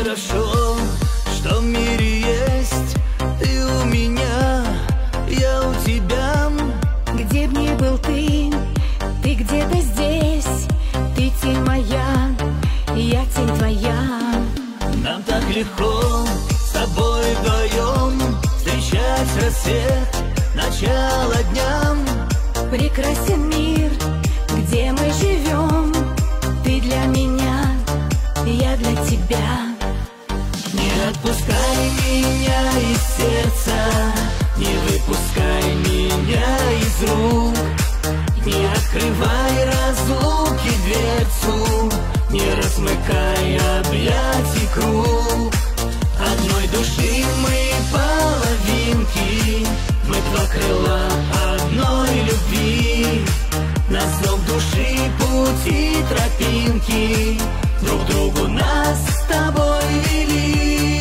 хорошо, что в мире есть ты у меня, я у тебя. Где б ни был ты где-то здесь. Ты тень моя, я тень твоя. Нам так легко с тобой вдвоем встречать рассвет, начало дня. Прекрасен мир, где мы живем. Ты для меня, я для тебя. Не отпускай меня из сердца, не выпускай меня из рук. Не открывай разлуки дверцу, не размыкай объятий круг. Одной души мы половинки, мы два крыла одной любви. На зов души пути тропинки друг другу нас с тобой вели.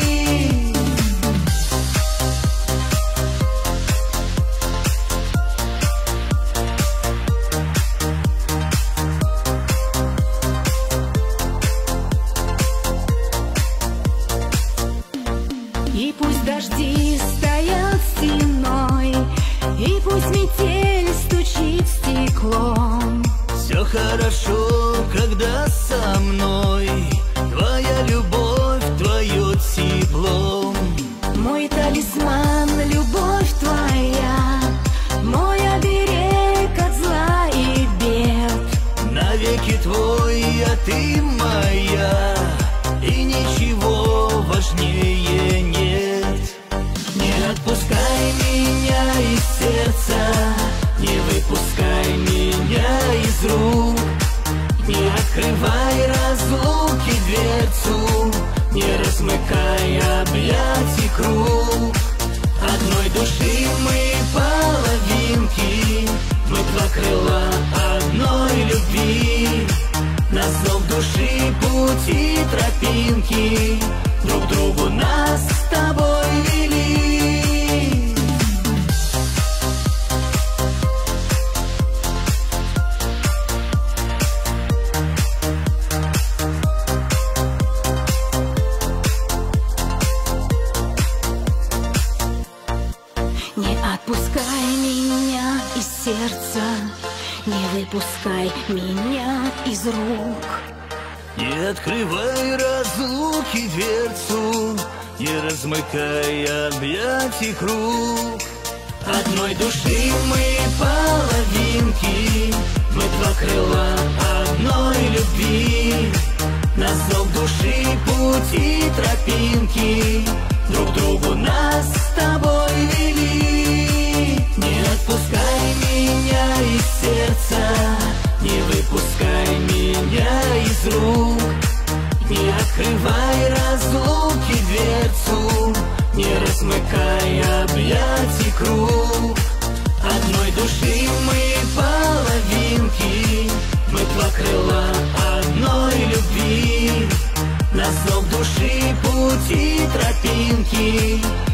И пусть дожди стоят стеной, и пусть метель стучит в стекло. Все хорошо, когда со мной твоя любовь, твое тепло. Мой талисман, любовь твоя, мой оберег от зла и бед. Навеки твой, а ты моя, и ничего важнее нет. Не отпускай меня из сердца, не выпускай меня из рук. Не открывай разлуки дверцу, не размыкай объятий круг. Одной души мы половинки, мы два крыла одной любви. На зов души пути тропинки друг другу нас с тобой вели. Не отпускай меня из сердца, не выпускай меня из рук. Не открывай разлуки дверцу, не размыкай объятий круг. Одной души мы половинки, мы два крыла одной любви. На зов души пути тропинки друг другу нас с тобой вели. Не отпускай меня из сердца, не выпускай меня из рук. Не открывай разлуки дверцу, не размыкай объятий круг. Одной души мы половинки, мы два крыла одной любви. На зов души пути тропинки